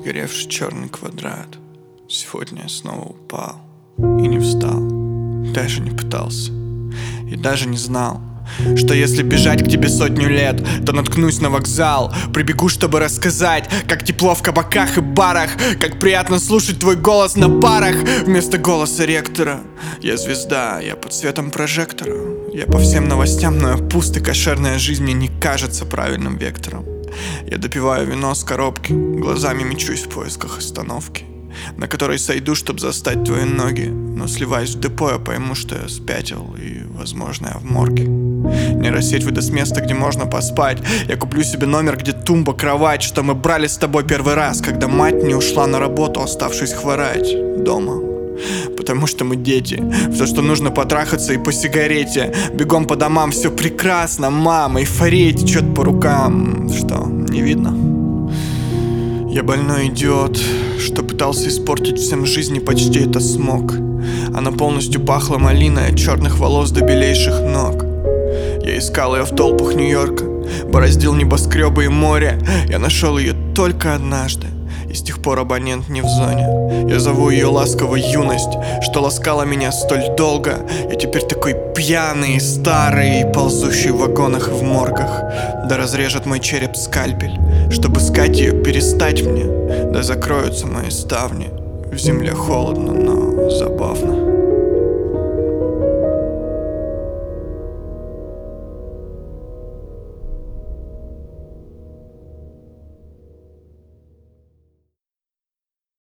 сгоревший черный квадрат. Сегодня я снова упал и не встал, даже не пытался и даже не знал, что если бежать к тебе 100 лет, то наткнусь на вокзал. Прибегу, чтобы рассказать, как тепло в кабаках и барах, как приятно слушать твой голос на парах вместо голоса ректора. Я звезда, я под светом прожектора. Я по всем новостям, но я пуст, и кошерная жизнь мне не кажется правильным вектором. Я допиваю вино с коробки, глазами мечусь в поисках остановки, на которой сойду, чтоб застать твои ноги. Но сливаясь в депо, я пойму, что я спятил, и, возможно, я в морге. Нейросеть выдаст место, где можно поспать. Я куплю себе номер, где тумба, кровать, что мы брали с тобой первый раз, когда мать не ушла на работу, оставшись хворать дома. Потому что мы дети, все, что нужно, потрахаться и по сигарете. Бегом по домам, все прекрасно, мама, эйфория течет по рукам. Что, не видно? Я больной идиот, что пытался испортить всем жизнь, и почти это смог. Она полностью пахла малиной, от черных волос до белейших ног. Я искал ее в толпах Нью-Йорка, бороздил небоскребы и море. Я нашел ее только однажды, и с тех пор абонент не в зоне. Я зову ее ласково юность, что ласкала меня столь долго. Я теперь такой пьяный и старый, и ползущий в вагонах и в моргах. Да разрежет мой череп скальпель, чтобы искать ее, перестать мне. Да закроются мои ставни, в земле холодно, но